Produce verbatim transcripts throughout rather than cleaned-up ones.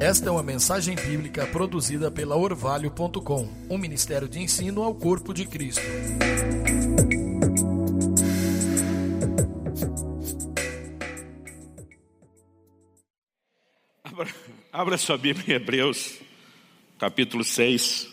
Esta é uma mensagem bíblica produzida pela Orvalho ponto com, um ministério de ensino ao corpo de Cristo. Abra, abra sua Bíblia em Hebreus, capítulo seis,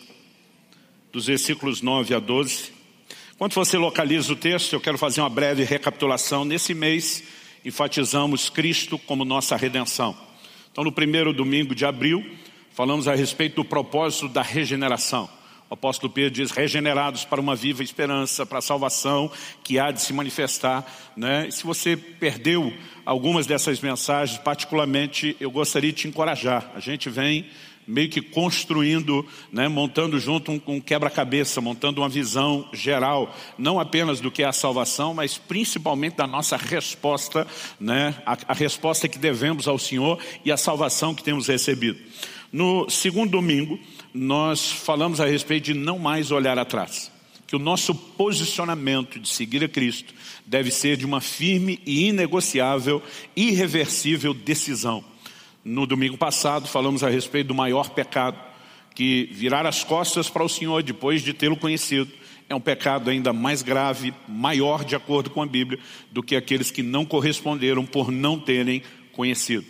dos versículos nove a doze. Enquanto você localiza o texto, eu quero fazer uma breve recapitulação. Nesse mês, enfatizamos Cristo como nossa redenção. Então, no primeiro domingo de abril, falamos a respeito do propósito da regeneração. O apóstolo Pedro diz, regenerados para uma viva esperança, para a salvação que há de se manifestar, né? E se você perdeu algumas dessas mensagens, particularmente, eu gostaria de te encorajar. A gente vem meio que construindo, né, montando junto um, um quebra-cabeça, montando uma visão geral, não apenas do que é a salvação, mas principalmente da nossa resposta, né, a, a resposta que devemos ao Senhor e a salvação que temos recebido. No segundo domingo, nós falamos a respeito de não mais olhar atrás, que o nosso posicionamento de seguir a Cristo deve ser de uma firme e inegociável, irreversível decisão. No domingo passado falamos a respeito do maior pecado, que virar as costas para o Senhor depois de tê-lo conhecido é um pecado ainda mais grave, maior de acordo com a Bíblia, do que aqueles que não corresponderam por não terem conhecido.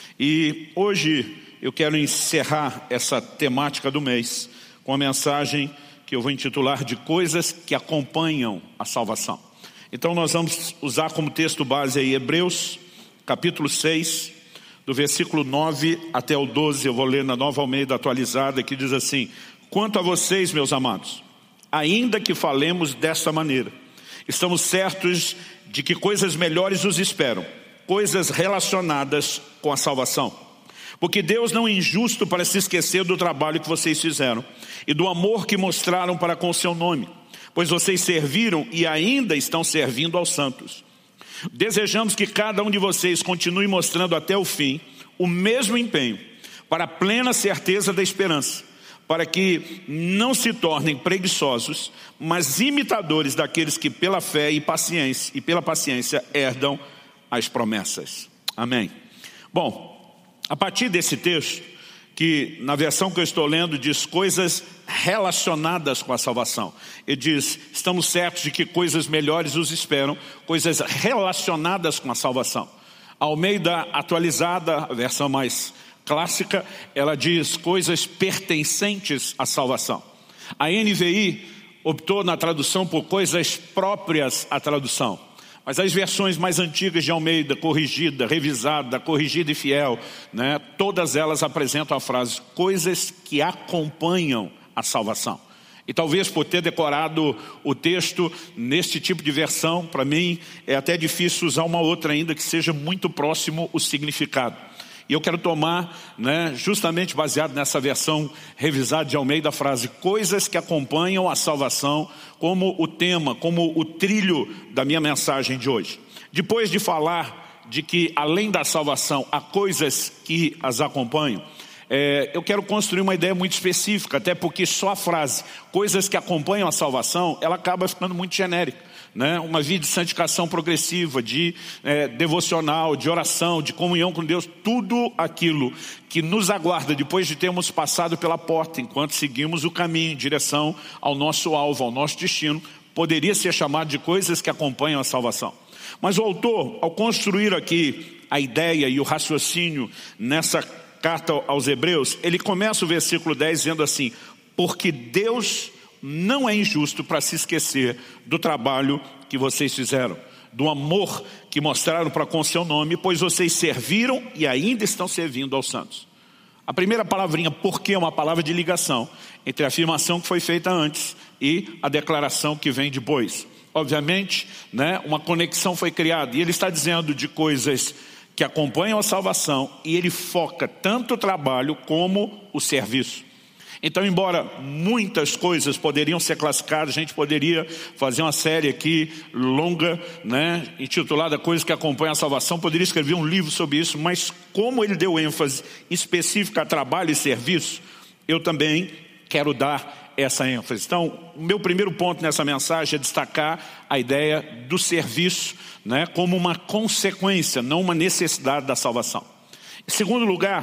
E hoje eu quero encerrar essa temática do mês com a mensagem que eu vou intitular de coisas que acompanham a salvação. Então nós vamos usar como texto base aí Hebreus, capítulo seis, do versículo nove até o doze, eu vou ler na Nova Almeida atualizada, que diz assim: quanto a vocês, meus amados, ainda que falemos desta maneira, estamos certos de que coisas melhores os esperam, coisas relacionadas com a salvação. Porque Deus não é injusto para se esquecer do trabalho que vocês fizeram e do amor que mostraram para com o seu nome, pois vocês serviram e ainda estão servindo aos santos. Desejamos que cada um de vocês continue mostrando até o fim o mesmo empenho para a plena certeza da esperança, para que não se tornem preguiçosos, mas imitadores daqueles que pela fé e paciência e pela paciência herdam as promessas. Amém. Bom, a partir desse texto, que na versão que eu estou lendo diz coisas relacionadas com a salvação. Ele diz, estamos certos de que coisas melhores os esperam, coisas relacionadas com a salvação. A Almeida atualizada, a versão mais clássica, ela diz coisas pertencentes à salvação. A N V I optou na tradução por coisas próprias à tradução. Mas as versões mais antigas de Almeida, corrigida, revisada, corrigida e fiel, né, todas elas apresentam a frase, coisas que acompanham a salvação. E talvez por ter decorado o texto neste tipo de versão, para mim é até difícil usar uma outra ainda que seja muito próximo o significado. E eu quero tomar, né, justamente baseado nessa versão revisada de Almeida, a frase, coisas que acompanham a salvação, como o tema, como o trilho da minha mensagem de hoje. Depois de falar de que além da salvação há coisas que as acompanham, é, eu quero construir uma ideia muito específica, até porque só a frase, coisas que acompanham a salvação, ela acaba ficando muito genérica. Né? Uma vida de santificação progressiva, de é, devocional, de oração, de comunhão com Deus, tudo aquilo que nos aguarda depois de termos passado pela porta, enquanto seguimos o caminho em direção ao nosso alvo, ao nosso destino, poderia ser chamado de coisas que acompanham a salvação. Mas o autor, ao construir aqui a ideia e o raciocínio nessa carta aos Hebreus, ele começa o versículo dez dizendo assim, porque Deus não é injusto para se esquecer do trabalho que vocês fizeram, do amor que mostraram para com seu nome, pois vocês serviram e ainda estão servindo aos santos. A primeira palavrinha, porque, é uma palavra de ligação entre a afirmação que foi feita antes e a declaração que vem depois. Obviamente, né, uma conexão foi criada e ele está dizendo de coisas que acompanham a salvação e ele foca tanto o trabalho como o serviço. Então, embora muitas coisas poderiam ser classificadas, a gente poderia fazer uma série aqui longa, né, intitulada Coisas que Acompanham a Salvação, poderia escrever um livro sobre isso, mas como ele deu ênfase específica a trabalho e serviço, eu também quero dar essa ênfase. Então, o meu primeiro ponto nessa mensagem é destacar a ideia do serviço, né, como uma consequência, não uma necessidade da salvação. Em segundo lugar,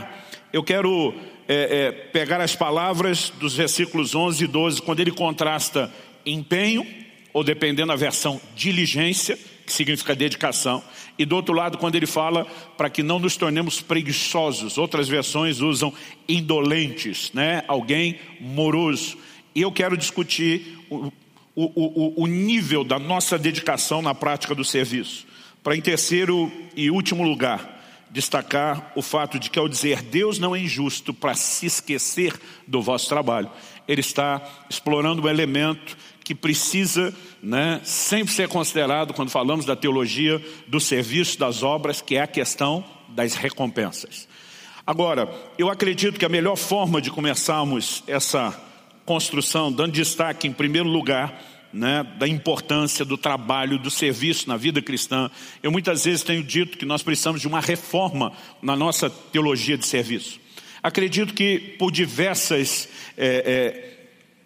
eu quero é, é, pegar as palavras dos versículos onze e doze, quando ele contrasta empenho, ou dependendo da versão, diligência, que significa dedicação, e do outro lado, quando ele fala para que não nos tornemos preguiçosos. Outras versões usam indolentes, né? Alguém moroso. E eu quero discutir o, o, o, o nível da nossa dedicação na prática do serviço. Para, em terceiro e último lugar, destacar o fato de que, ao dizer Deus não é injusto para se esquecer do vosso trabalho, ele está explorando um elemento que precisa, né, sempre ser considerado quando falamos da teologia do serviço, das obras, que é a questão das recompensas. Agora, eu acredito que a melhor forma de começarmos essa construção, dando destaque em primeiro lugar, né, da importância do trabalho, do serviço na vida cristã. Eu muitas vezes tenho dito que nós precisamos de uma reforma na nossa teologia de serviço. Acredito que por diversas é, é,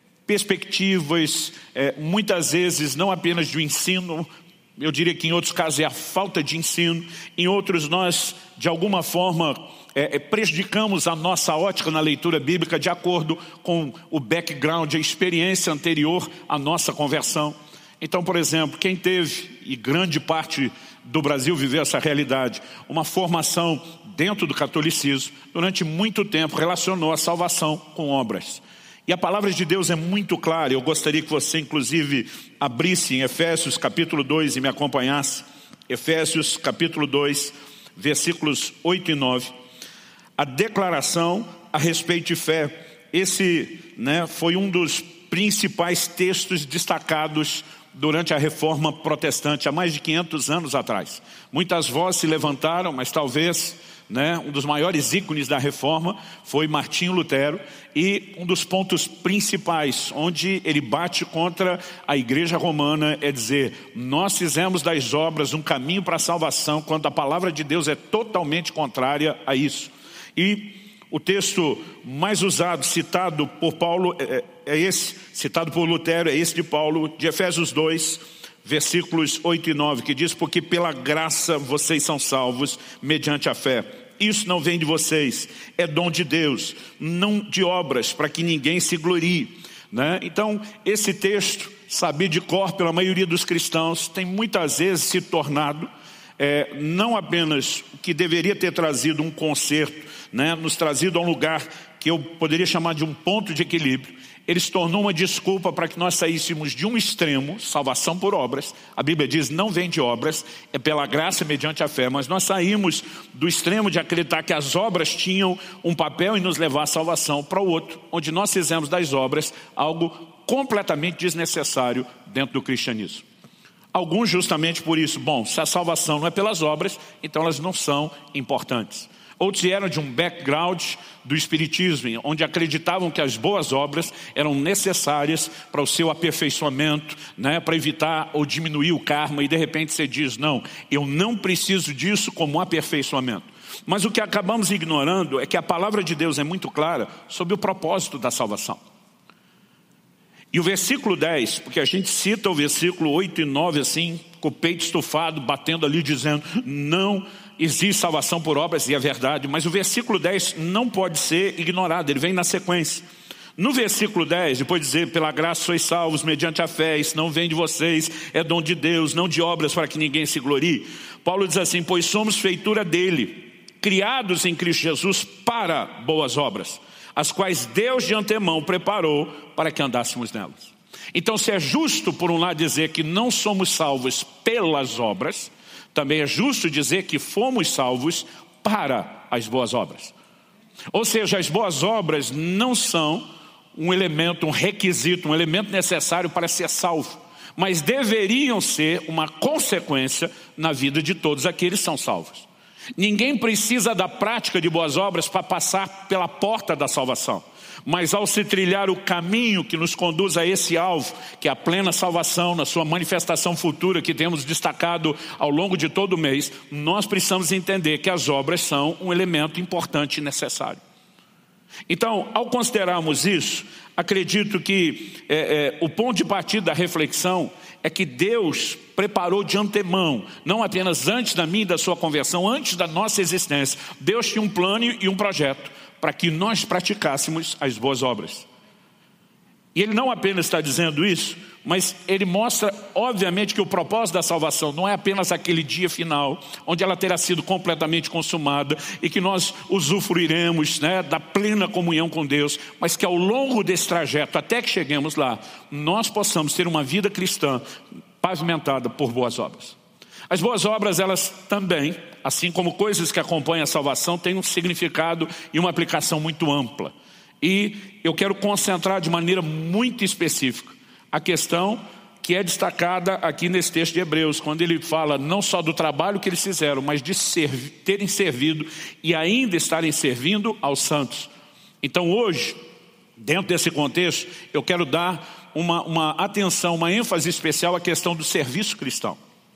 perspectivas, é, muitas vezes não apenas do ensino, eu diria que em outros casos é a falta de ensino, em outros nós de alguma forma é, é, prejudicamos a nossa ótica na leitura bíblica de acordo com o background, a experiência anterior à nossa conversão. Então, por exemplo, quem teve, e grande parte do Brasil viveu essa realidade, uma formação dentro do catolicismo, durante muito tempo relacionou a salvação com obras. E a palavra de Deus é muito clara. Eu gostaria que você inclusive abrisse em Efésios capítulo dois e me acompanhasse. Efésios capítulo dois, versículos oito e nove. A declaração a respeito de fé. Esse, né, foi um dos principais textos destacados durante a reforma protestante, há mais de quinhentos anos atrás. Muitas vozes se levantaram, mas talvez, né, um dos maiores ícones da reforma foi Martinho Lutero, e um dos pontos principais onde ele bate contra a igreja romana é dizer: nós fizemos das obras um caminho para a salvação, quando a palavra de Deus é totalmente contrária a isso. E o texto mais usado, citado por Paulo, é, é esse, citado por Lutero, é esse de Paulo, de Efésios dois, versículos oito e nove, que diz: porque pela graça vocês são salvos mediante a fé. Isso não vem de vocês, é dom de Deus, não de obras, para que ninguém se glorie, né? Então, esse texto, sabido de cor pela maioria dos cristãos, tem muitas vezes se tornado é, não apenas o que deveria ter trazido um conserto, né, nos trazido a um lugar que eu poderia chamar de um ponto de equilíbrio. Ele se tornou uma desculpa para que nós saíssemos de um extremo, salvação por obras. A Bíblia diz, não vem de obras, é pela graça mediante a fé. Mas nós saímos do extremo de acreditar que as obras tinham um papel em nos levar à salvação, para o outro, onde nós fizemos das obras algo completamente desnecessário dentro do cristianismo. Alguns justamente por isso: bom, se a salvação não é pelas obras, então elas não são importantes. Outros vieram de um background do espiritismo, onde acreditavam que as boas obras eram necessárias para o seu aperfeiçoamento, né, para evitar ou diminuir o karma, e de repente você diz: não, eu não preciso disso como aperfeiçoamento. Mas o que acabamos ignorando é que a palavra de Deus é muito clara sobre o propósito da salvação. E o versículo dez, porque a gente cita o versículo oito e nove assim, com o peito estufado, batendo ali, dizendo: não existe salvação por obras, e é verdade, mas o versículo dez não pode ser ignorado, ele vem na sequência. No versículo dez, depois de dizer: pela graça sois salvos mediante a fé, isso não vem de vocês, é dom de Deus, não de obras para que ninguém se glorie. Paulo diz assim: pois somos feitura dele, criados em Cristo Jesus para boas obras, as quais Deus de antemão preparou para que andássemos nelas. Então, se é justo por um lado dizer que não somos salvos pelas obras, também é justo dizer que fomos salvos para as boas obras. Ou seja, as boas obras não são um elemento, um requisito, um elemento necessário para ser salvo, mas deveriam ser uma consequência na vida de todos aqueles que são salvos. Ninguém precisa da prática de boas obras para passar pela porta da salvação. Mas ao se trilhar o caminho que nos conduz a esse alvo, que é a plena salvação, na sua manifestação futura, que temos destacado ao longo de todo o mês, nós precisamos entender que as obras são um elemento importante e necessário. Então, ao considerarmos isso, acredito que é, é, o ponto de partida da reflexão é que Deus preparou de antemão, não apenas antes da minha e da sua conversão, antes da nossa existência. Deus tinha um plano e um projeto para que nós praticássemos as boas obras. E ele não apenas está dizendo isso, mas ele mostra, obviamente, que o propósito da salvação não é apenas aquele dia final, onde ela terá sido completamente consumada e que nós usufruiremos, né, da plena comunhão com Deus, mas que ao longo desse trajeto, até que cheguemos lá, nós possamos ter uma vida cristã pavimentada por boas obras. As boas obras, elas também, assim como coisas que acompanham a salvação, têm um significado e uma aplicação muito ampla. E eu quero concentrar de maneira muito específica a questão que é destacada aqui nesse texto de Hebreus, quando ele fala não só do trabalho que eles fizeram, mas de servi- terem servido e ainda estarem servindo aos santos. Então hoje, dentro desse contexto, eu quero dar uma, uma atenção, uma ênfase especial à questão do serviço cristão.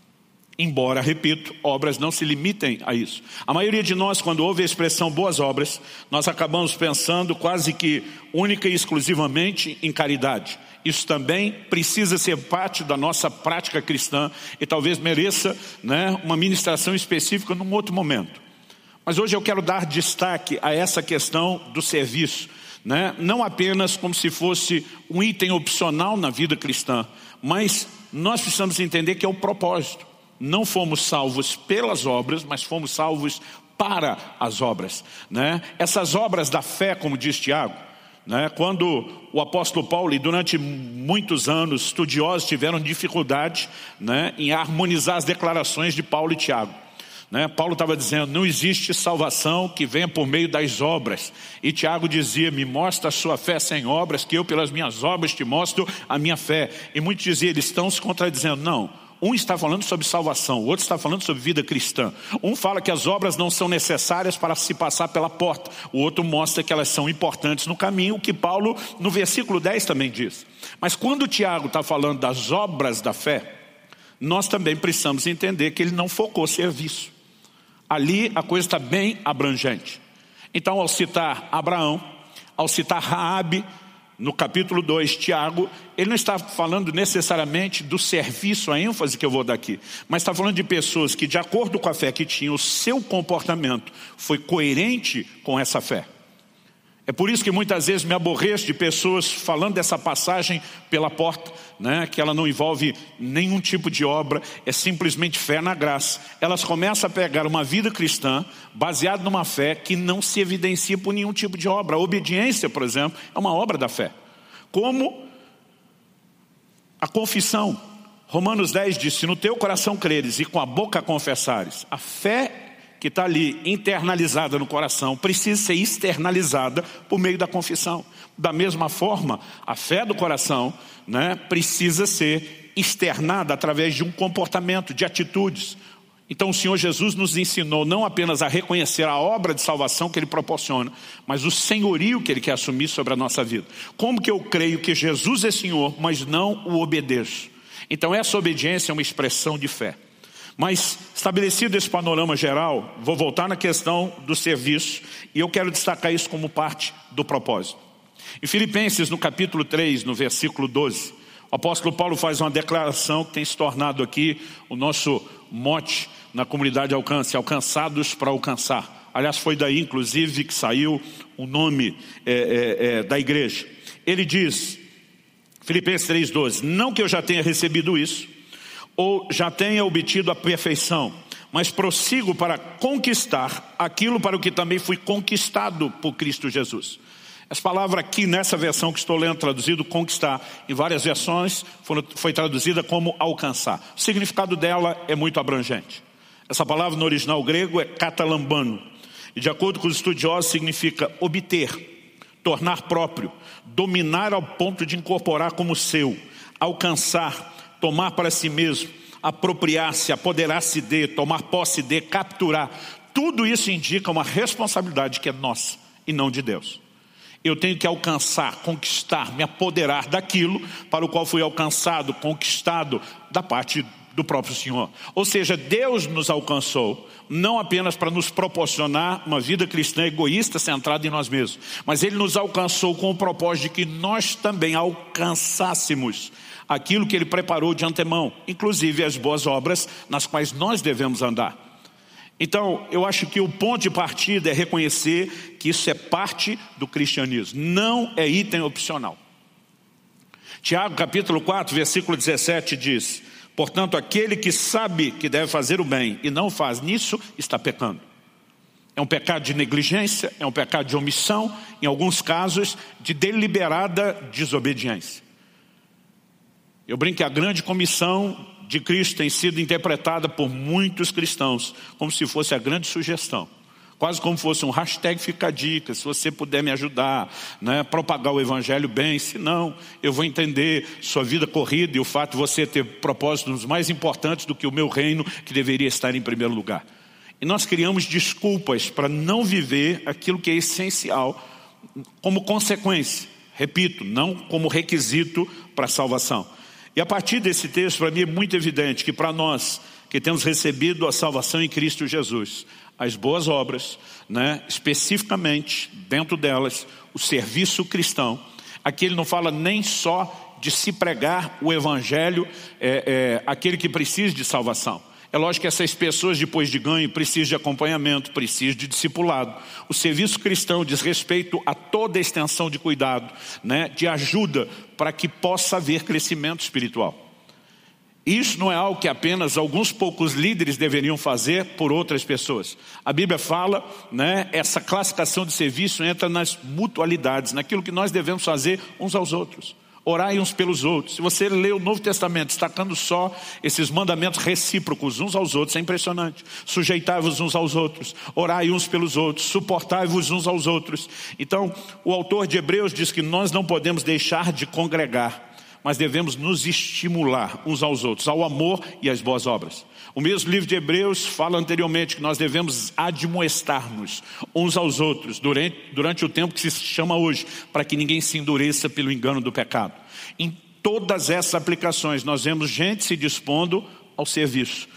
Embora, repito, obras não se limitem a isso. A maioria de nós, quando ouve a expressão boas obras, nós acabamos pensando quase que única e exclusivamente em caridade. Isso também precisa ser parte da nossa prática cristã e talvez mereça, né, uma ministração específica num outro momento. Mas hoje eu quero dar destaque a essa questão do serviço, né? Não apenas como se fosse um item opcional na vida cristã, mas nós precisamos entender que é o propósito. Não fomos salvos pelas obras, mas fomos salvos para as obras, né? Essas obras da fé, como diz Tiago, né? Quando o apóstolo Paulo, e durante muitos anos, estudiosos tiveram dificuldade, né, em harmonizar as declarações de Paulo e Tiago. Né? Paulo estava dizendo, não existe salvação que venha por meio das obras. E Tiago dizia, me mostra a sua fé sem obras, que eu pelas minhas obras te mostro a minha fé. E muitos diziam, eles estão se contradizendo. Não. Um está falando sobre salvação, o outro está falando sobre vida cristã. Um fala que as obras não são necessárias para se passar pela porta. O outro mostra que elas são importantes no caminho, o que Paulo no versículo dez também diz. Mas quando Tiago está falando das obras da fé, nós também precisamos entender que ele não focou serviço. Ali a coisa está bem abrangente. Então, ao citar Abraão, ao citar Raabe, no capítulo dois, Tiago, ele não está falando necessariamente do serviço, a ênfase que eu vou dar aqui, mas está falando de pessoas que, de acordo com a fé que tinham, o seu comportamento foi coerente com essa fé. É por isso que muitas vezes me aborreço de pessoas falando dessa passagem pela porta, né, que ela não envolve nenhum tipo de obra, é simplesmente fé na graça. Elas começam a pegar uma vida cristã baseada numa fé que não se evidencia por nenhum tipo de obra. A obediência, por exemplo, é uma obra da fé. Como a confissão. Romanos dez diz, se no teu coração creres e com a boca confessares, a fé que está ali internalizada no coração precisa ser externalizada por meio da confissão. Da mesma forma, a fé do coração, né, precisa ser externada através de um comportamento, de atitudes. Então o Senhor Jesus nos ensinou não apenas a reconhecer a obra de salvação que Ele proporciona, mas o senhorio que Ele quer assumir sobre a nossa vida. Como que eu creio que Jesus é Senhor, mas não o obedeço? Então essa obediência é uma expressão de fé. Mas, estabelecido esse panorama geral, vou voltar na questão do serviço, e eu quero destacar isso como parte do propósito. Em Filipenses, no capítulo três, no versículo doze, o apóstolo Paulo faz uma declaração que tem se tornado aqui o nosso mote na comunidade Alcance, alcançados para alcançar. Aliás, foi daí, inclusive, que saiu o nome é, é, é, da igreja. Ele diz, Filipenses três, doze, não que eu já tenha recebido isso, ou já tenha obtido a perfeição, mas prossigo para conquistar aquilo para o que também fui conquistado por Cristo Jesus. Essa palavra aqui, nessa versão que estou lendo, traduzido conquistar, em várias versões, foi, foi traduzida como alcançar. O significado dela é muito abrangente. Essa palavra no original grego é katalambano, e de acordo com os estudiosos significa obter, tornar próprio, dominar ao ponto de incorporar como seu, alcançar, tomar para si mesmo, apropriar-se, apoderar-se de, tomar posse de, capturar. Tudo isso indica uma responsabilidade que é nossa e não de Deus. Eu tenho que alcançar, conquistar, me apoderar daquilo para o qual fui alcançado, conquistado da parte do próprio Senhor. Ou seja, Deus nos alcançou, não apenas para nos proporcionar uma vida cristã egoísta centrada em nós mesmos, mas Ele nos alcançou com o propósito de que nós também alcançássemos aquilo que Ele preparou de antemão, inclusive as boas obras nas quais nós devemos andar. Então, eu acho que o ponto de partida é reconhecer que isso é parte do cristianismo, não é item opcional. Tiago capítulo quatro, versículo dezessete diz: portanto, aquele que sabe que deve fazer o bem e não faz, nisso está pecando. É um pecado de negligência, é um pecado de omissão, em alguns casos de deliberada desobediência. Eu brinco que a grande comissão de Cristo tem sido interpretada por muitos cristãos como se fosse a grande sugestão, quase como fosse um hashtag fica a dica, se você puder me ajudar, né, propagar o evangelho bem, se não, eu vou entender sua vida corrida e o fato de você ter propósitos mais importantes do que o meu reino, que deveria estar em primeiro lugar. E nós criamos desculpas para não viver aquilo que é essencial como consequência, repito, não como requisito para a salvação. E a partir desse texto, para mim é muito evidente que para nós que temos recebido a salvação em Cristo Jesus, as boas obras, né, especificamente dentro delas, o serviço cristão, aqui ele não fala nem só de se pregar o evangelho, é, é, aquele que precisa de salvação. É lógico que essas pessoas, depois de ganho, precisam de acompanhamento, precisam de discipulado. O serviço cristão diz respeito a toda a extensão de cuidado, né, de ajuda para que possa haver crescimento espiritual. Isso não é algo que apenas alguns poucos líderes deveriam fazer por outras pessoas. A Bíblia fala, né, essa classificação de serviço entra nas mutualidades, naquilo que nós devemos fazer uns aos outros. Orai uns pelos outros. Se você lê o Novo Testamento destacando só esses mandamentos recíprocos uns aos outros, é impressionante. Sujeitai-vos uns aos outros, orai uns pelos outros, suportai-vos uns aos outros. Então, o autor de Hebreus diz que nós não podemos deixar de congregar, mas devemos nos estimular uns aos outros, ao amor e às boas obras. O mesmo livro de Hebreus fala anteriormente que nós devemos admoestar-nos uns aos outros durante, durante o tempo que se chama hoje, para que ninguém se endureça pelo engano do pecado. Em todas essas aplicações nós vemos gente se dispondo ao serviço,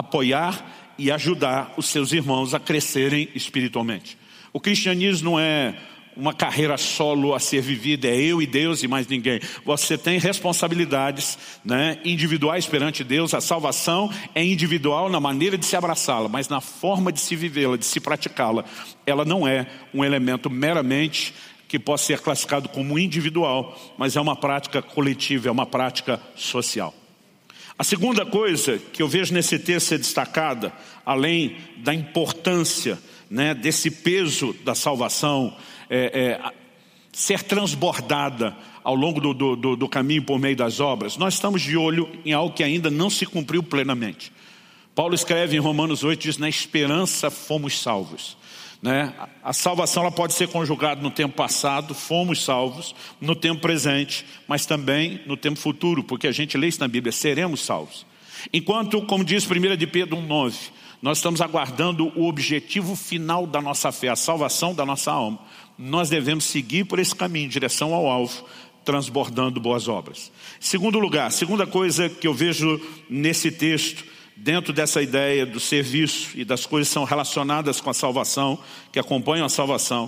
apoiar e ajudar os seus irmãos a crescerem espiritualmente. O cristianismo não é uma carreira solo a ser vivida, é eu e Deus e mais ninguém. Você tem responsabilidades, né, individuais perante Deus. A salvação é individual na maneira de se abraçá-la, mas na forma de se vivê-la, de se praticá-la, ela não é um elemento meramente que possa ser classificado como individual, mas é uma prática coletiva, é uma prática social. A segunda coisa que eu vejo nesse texto ser destacada, além da importância, né, desse peso da salvação, É, é, ser transbordada ao longo do, do, do caminho por meio das obras, nós estamos de olho em algo que ainda não se cumpriu plenamente. Paulo escreve em Romanos oito, diz: na esperança fomos salvos, né? A salvação ela pode ser conjugada no tempo passado, fomos salvos, no tempo presente, mas também no tempo futuro, porque a gente lê isso na Bíblia, seremos salvos. Enquanto, como diz primeira de Pedro um, nove, nós estamos aguardando o objetivo final da nossa fé, a salvação da nossa alma, nós devemos seguir por esse caminho em direção ao alvo, transbordando boas obras. Segundo lugar, segunda coisa que eu vejo nesse texto, dentro dessa ideia do serviço e das coisas que são relacionadas com a salvação, que acompanham a salvação,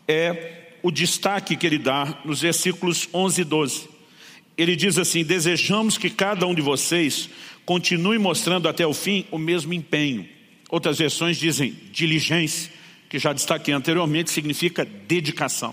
é o destaque que ele dá nos versículos onze e doze. Ele diz assim: desejamos que cada um de vocês continue mostrando até o fim o mesmo empenho. Outras versões dizem diligência, que já destaquei anteriormente, significa dedicação.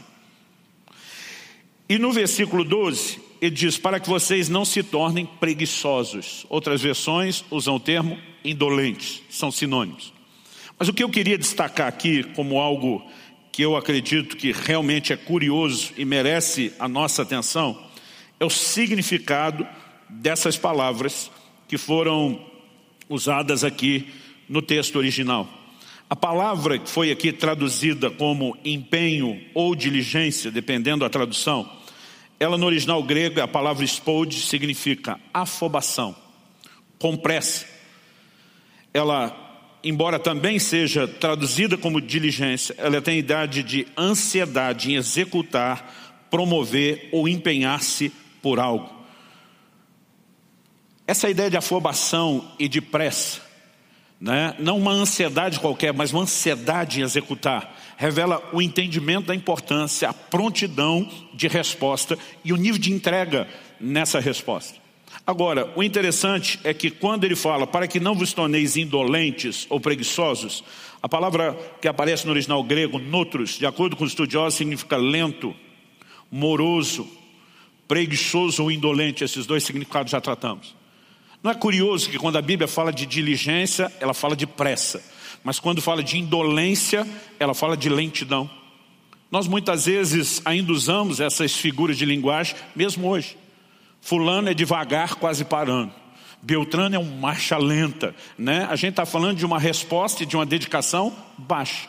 E no versículo doze, ele diz: para que vocês não se tornem preguiçosos. Outras versões usam o termo indolentes, são sinônimos. Mas o que eu queria destacar aqui como algo que eu acredito que realmente é curioso e merece a nossa atenção, é o significado dessas palavras que foram usadas aqui no texto original. A palavra que foi aqui traduzida como empenho ou diligência, dependendo da tradução, ela no original grego, a palavra spod, significa afobação, com pressa. Ela, embora também seja traduzida como diligência, ela tem a idade de ansiedade em executar, promover ou empenhar-se por algo. Essa ideia de afobação e de pressa, né? Não uma ansiedade qualquer, mas uma ansiedade em executar, revela o entendimento da importância, a prontidão de resposta e o nível de entrega nessa resposta. Agora, o interessante é que quando ele fala para que não vos torneis indolentes ou preguiçosos, a palavra que aparece no original grego, notros, de acordo com os estudiosos, significa lento, moroso, preguiçoso ou indolente. Esses dois significados já tratamos. Não é curioso que quando a Bíblia fala de diligência, ela fala de pressa. Mas quando fala de indolência, ela fala de lentidão. Nós muitas vezes ainda usamos essas figuras de linguagem, mesmo hoje. Fulano é devagar, quase parando. Beltrano é um marcha lenta, né? A gente está falando de uma resposta e de uma dedicação baixa.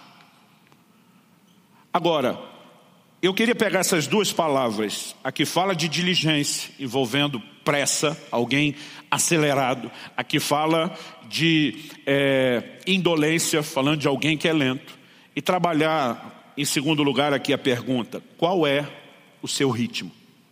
Agora, eu queria pegar essas duas palavras. Aqui fala de diligência, envolvendo pressa, alguém acelerado. Aqui fala de é, indolência, falando de alguém que é lento. E trabalhar, em segundo lugar, aqui a pergunta: qual é o seu ritmo?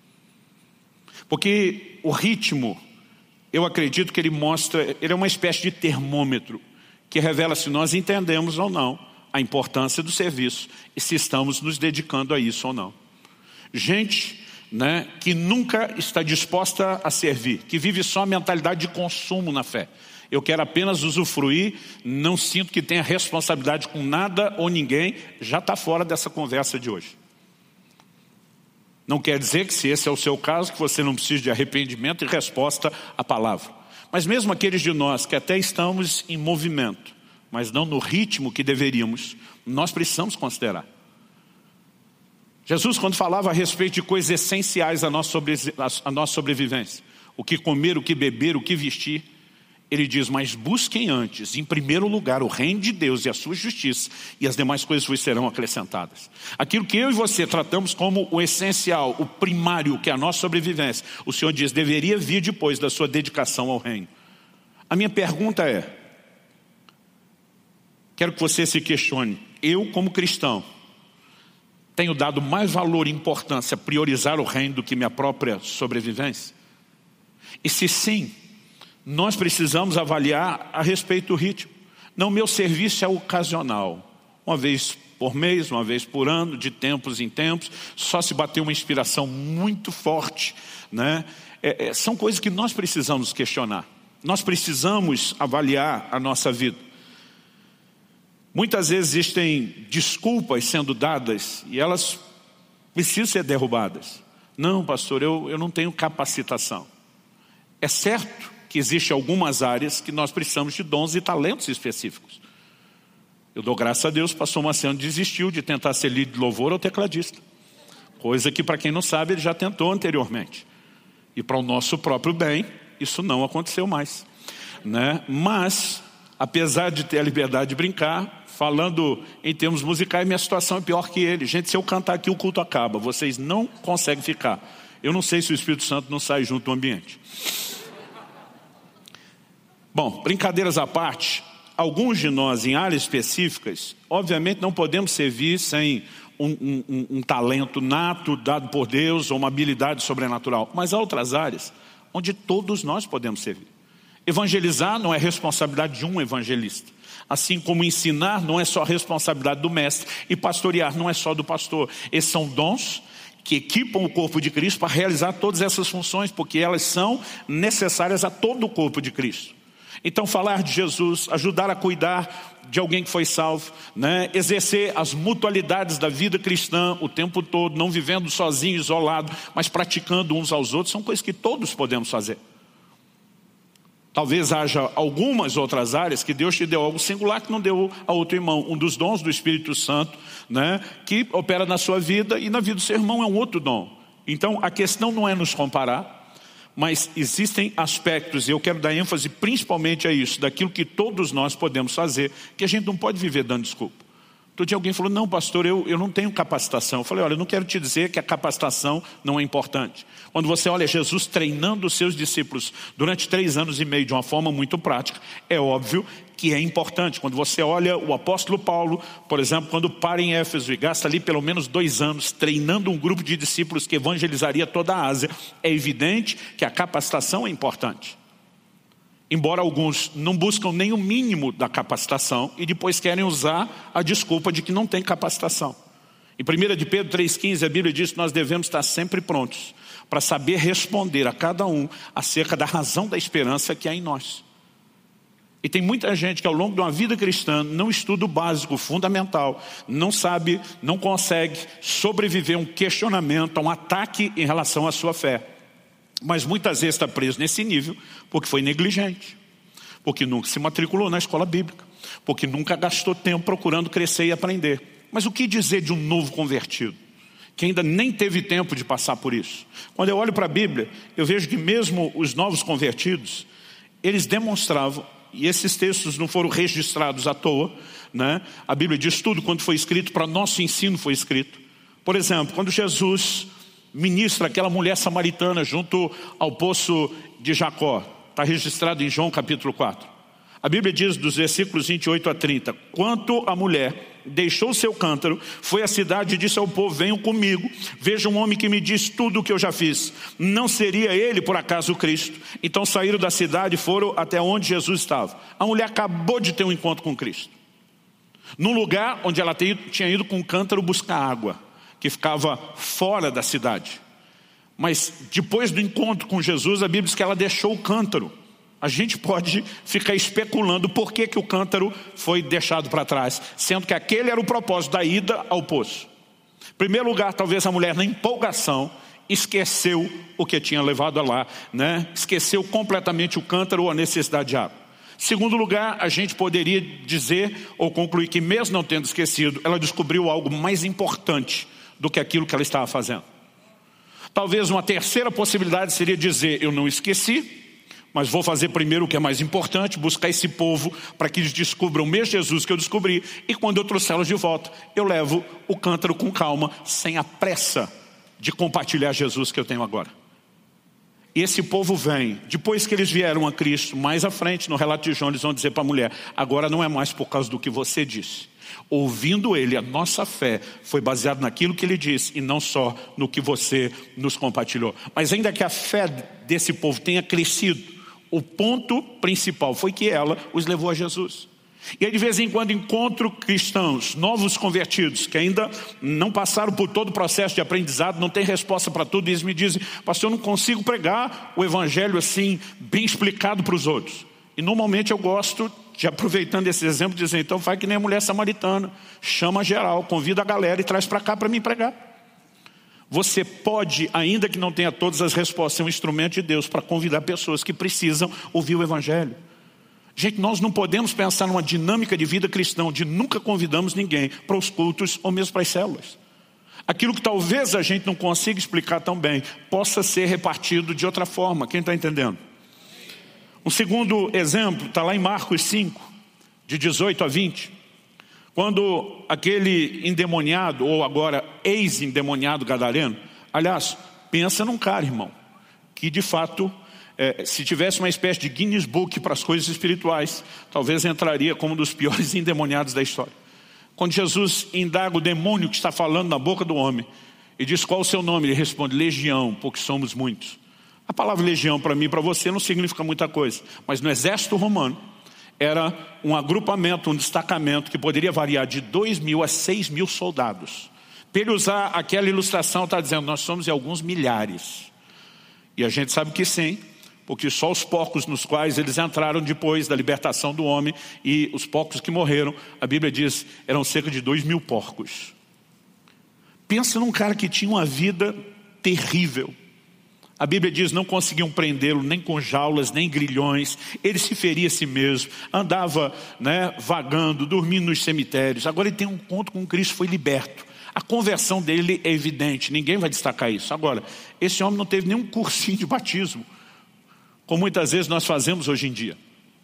Porque o ritmo, eu acredito que ele mostra, ele é uma espécie de termômetro que revela se nós entendemos ou não a importância do serviço e se estamos nos dedicando a isso ou não. Gente, né, que nunca está disposta a servir, que vive só a mentalidade de consumo na fé. Eu quero apenas usufruir, não sinto que tenha responsabilidade com nada ou ninguém, já está fora dessa conversa de hoje. Não quer dizer que, se esse é o seu caso, que você não precisa de arrependimento e resposta à palavra. Mas mesmo aqueles de nós que até estamos em movimento, mas não no ritmo que deveríamos, nós precisamos considerar. Jesus, quando falava a respeito de coisas essenciais à nossa, sobre, à nossa sobrevivência, o que comer, o que beber, o que vestir, ele diz: mas busquem antes, em primeiro lugar, o reino de Deus e a sua justiça, e as demais coisas vos serão acrescentadas. Aquilo que eu e você tratamos como o essencial, o primário, que é a nossa sobrevivência, o Senhor diz, deveria vir depois da sua dedicação ao reino. A minha pergunta é, quero que você se questione, eu como cristão, tenho dado mais valor e importância a priorizar o reino do que minha própria sobrevivência? E se sim, nós precisamos avaliar a respeito do ritmo. Não, meu serviço é ocasional. Uma vez por mês, uma vez por ano, de tempos em tempos, só se bater uma inspiração muito forte, né? É, é, são coisas que nós precisamos questionar. Nós precisamos avaliar a nossa vida. Muitas vezes existem desculpas sendo dadas e elas precisam ser derrubadas. Não, pastor, eu, eu não tenho capacitação. É certo que existem algumas áreas que nós precisamos de dons e talentos específicos. Eu dou graças a Deus, o pastor Marciano desistiu de tentar ser líder de louvor ou tecladista. Coisa que, para quem não sabe, ele já tentou anteriormente. E para o nosso próprio bem, isso não aconteceu mais, né? Mas, apesar de ter a liberdade de brincar, falando em termos musicais, minha situação é pior que ele. Gente, se eu cantar aqui, o culto acaba. Vocês não conseguem ficar. Eu não sei se o Espírito Santo não sai junto do ambiente. Bom, brincadeiras à parte, alguns de nós em áreas específicas, obviamente não podemos servir sem um, um, um talento nato dado por Deus ou uma habilidade sobrenatural. Mas há outras áreas onde todos nós podemos servir. Evangelizar não é responsabilidade de um evangelista. Assim como ensinar não é só responsabilidade do mestre e pastorear não é só do pastor. Esses são dons que equipam o corpo de Cristo para realizar todas essas funções, porque elas são necessárias a todo o corpo de Cristo. Então falar de Jesus, ajudar a cuidar de alguém que foi salvo, né? Exercer as mutualidades da vida cristã o tempo todo, não vivendo sozinho, isolado, mas praticando uns aos outros, são coisas que todos podemos fazer. Talvez haja algumas outras áreas que Deus te deu algo singular que não deu a outro irmão. Um dos dons do Espírito Santo, né, que opera na sua vida e na vida do seu irmão é um outro dom. Então a questão não é nos comparar, mas existem aspectos, e eu quero dar ênfase principalmente a isso, daquilo que todos nós podemos fazer, que a gente não pode viver dando desculpa. Outro dia alguém falou, não pastor, eu, eu não tenho capacitação. Eu falei, olha, eu não quero te dizer que a capacitação não é importante. Quando você olha Jesus treinando os seus discípulos durante três anos e meio de uma forma muito prática, é óbvio que é importante. Quando você olha o apóstolo Paulo, por exemplo, quando para em Éfeso e gasta ali pelo menos dois anos treinando um grupo de discípulos que evangelizaria toda a Ásia, é evidente que a capacitação é importante. Embora alguns não buscam nem o mínimo da capacitação e depois querem usar a desculpa de que não tem capacitação. Em primeira de Pedro três quinze, a Bíblia diz que nós devemos estar sempre prontos para saber responder a cada um acerca da razão da esperança que há em nós. E tem muita gente que ao longo de uma vida cristã não estuda o básico, o fundamental, não sabe, não consegue sobreviver a um questionamento, a um ataque em relação à sua fé. Mas muitas vezes está preso nesse nível porque foi negligente, porque nunca se matriculou na escola bíblica, porque nunca gastou tempo procurando crescer e aprender. Mas o que dizer de um novo convertido, que ainda nem teve tempo de passar por isso? Quando eu olho para a Bíblia, eu vejo que mesmo os novos convertidos, eles demonstravam, e esses textos não foram registrados à toa, né? A Bíblia diz tudo quando foi escrito, para nosso ensino foi escrito. Por exemplo, quando Jesus ministra aquela mulher samaritana junto ao poço de Jacó, está registrado em João capítulo quatro. A Bíblia diz dos versículos vinte e oito a trinta, quanto a mulher deixou seu cântaro, foi à cidade e disse ao povo, venham comigo, veja um homem que me diz tudo o que eu já fiz. Não seria ele por acaso o Cristo? Então saíram da cidade e foram até onde Jesus estava. A mulher acabou de ter um encontro com Cristo, num lugar onde ela tinha ido com um cântaro buscar água, que ficava fora da cidade. Mas depois do encontro com Jesus, a Bíblia diz que ela deixou o cântaro. A gente pode ficar especulando por que, que o cântaro foi deixado para trás, sendo que aquele era o propósito da ida ao poço. Em primeiro lugar, talvez a mulher, na empolgação, esqueceu o que tinha levado lá, né? Esqueceu completamente o cântaro ou a necessidade de água. Em segundo lugar, a gente poderia dizer ou concluir que mesmo não tendo esquecido, ela descobriu algo mais importante do que aquilo que ela estava fazendo. Talvez uma terceira possibilidade seria dizer, eu não esqueci, mas vou fazer primeiro o que é mais importante, buscar esse povo para que eles descubram o mesmo Jesus que eu descobri, e quando eu trouxê-los de volta, eu levo o cântaro com calma, sem a pressa de compartilhar Jesus que eu tenho agora. E esse povo vem, depois que eles vieram a Cristo, mais à frente no relato de João, eles vão dizer para a mulher, agora não é mais por causa do que você disse. Ouvindo ele, a nossa fé foi baseada naquilo que ele disse e não só no que você nos compartilhou. Mas ainda que a fé desse povo tenha crescido, o ponto principal foi que ela os levou a Jesus. E aí de vez em quando encontro cristãos, novos convertidos, que ainda não passaram por todo o processo de aprendizado, não tem resposta para tudo, e eles me dizem, pastor, eu não consigo pregar o evangelho assim, bem explicado para os outros. E normalmente eu gosto de, aproveitando esse exemplo, dizer, então faz que nem a mulher samaritana, chama geral, convida a galera e traz para cá para mim pregar. Você pode, ainda que não tenha todas as respostas, ser um instrumento de Deus para convidar pessoas que precisam ouvir o evangelho. Gente, nós não podemos pensar numa dinâmica de vida cristã onde nunca convidamos ninguém para os cultos ou mesmo para as células. Aquilo que talvez a gente não consiga explicar tão bem, possa ser repartido de outra forma. Quem está entendendo? Um segundo exemplo está lá em Marcos cinco, de dezoito a vinte. Quando aquele endemoniado, ou agora ex-endemoniado gadareno, aliás, pensa num cara, irmão, que de fato, é, se tivesse uma espécie de Guinness Book para as coisas espirituais, talvez entraria como um dos piores endemoniados da história. Quando Jesus indaga o demônio que está falando na boca do homem, e diz qual o seu nome, ele responde, Legião, porque somos muitos. A palavra legião para mim e para você não significa muita coisa, mas no exército romano, era um agrupamento, um destacamento que poderia variar de dois mil a seis mil soldados. Para ele usar aquela ilustração, está dizendo, nós somos em alguns milhares. E a gente sabe que sim, porque só os porcos nos quais eles entraram depois da libertação do homem, e os porcos que morreram, a Bíblia diz, eram cerca de dois mil porcos. Pensa num cara que tinha uma vida terrível. A Bíblia diz, não conseguiam prendê-lo nem com jaulas, nem grilhões. Ele se feria a si mesmo, andava, né, vagando, dormindo nos cemitérios. Agora ele tem um encontro com Cristo, foi liberto. A conversão dele é evidente, ninguém vai destacar isso. Agora, esse homem não teve nenhum cursinho de batismo, como muitas vezes nós fazemos hoje em dia.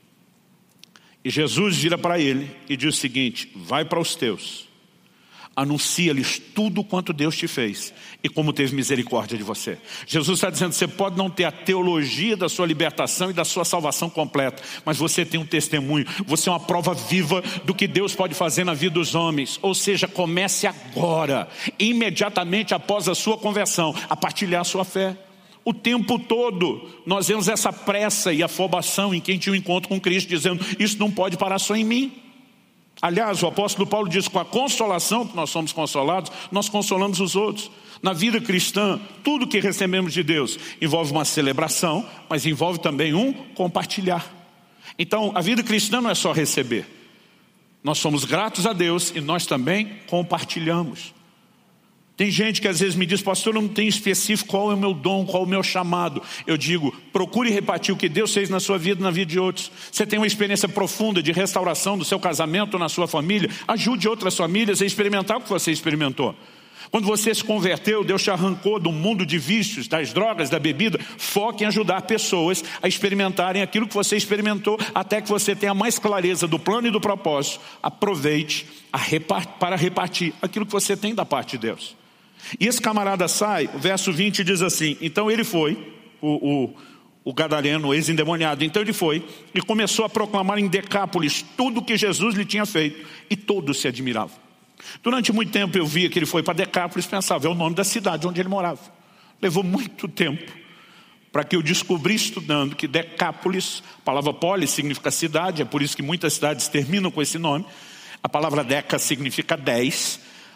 E Jesus vira para ele e diz o seguinte, vai para os teus, anuncia-lhes tudo quanto Deus te fez e como teve misericórdia de você. Jesus está dizendo, você pode não ter a teologia da sua libertação e da sua salvação completa, mas você tem um testemunho, você é uma prova viva do que Deus pode fazer na vida dos homens. Ou seja, comece agora, imediatamente após a sua conversão, a partilhar a sua fé. O tempo todo nós vemos essa pressa e afobação em quem tinha um encontro com Cristo, dizendo, isso não pode parar só em mim. Aliás, o apóstolo Paulo diz, com a consolação que nós somos consolados, nós consolamos os outros. Na vida cristã, tudo que recebemos de Deus envolve uma celebração, mas envolve também um compartilhar. Então, a vida cristã não é só receber. Nós somos gratos a Deus e nós também compartilhamos. Tem gente que às vezes me diz, pastor, eu não tenho específico qual é o meu dom, qual é o meu chamado. Eu digo, procure repartir o que Deus fez na sua vida e na vida de outros. Você tem uma experiência profunda de restauração do seu casamento, na sua família. Ajude outras famílias a experimentar o que você experimentou. Quando você se converteu, Deus te arrancou do mundo de vícios, das drogas, da bebida. Foque em ajudar pessoas a experimentarem aquilo que você experimentou, até que você tenha mais clareza do plano e do propósito. Aproveite a repart- para repartir aquilo que você tem da parte de Deus. E esse camarada sai, o verso vinte diz assim, então ele foi, o, o, o gadareno, o ex-endemoniado, então ele foi e começou a proclamar em Decápolis tudo o que Jesus lhe tinha feito, e todos se admiravam. Durante muito tempo eu via que ele foi para Decápolis, pensava, é o nome da cidade onde ele morava. Levou muito tempo para que eu descobri estudando que Decápolis, a palavra polis significa cidade, é por isso que muitas cidades terminam com esse nome. A palavra deca significa dez.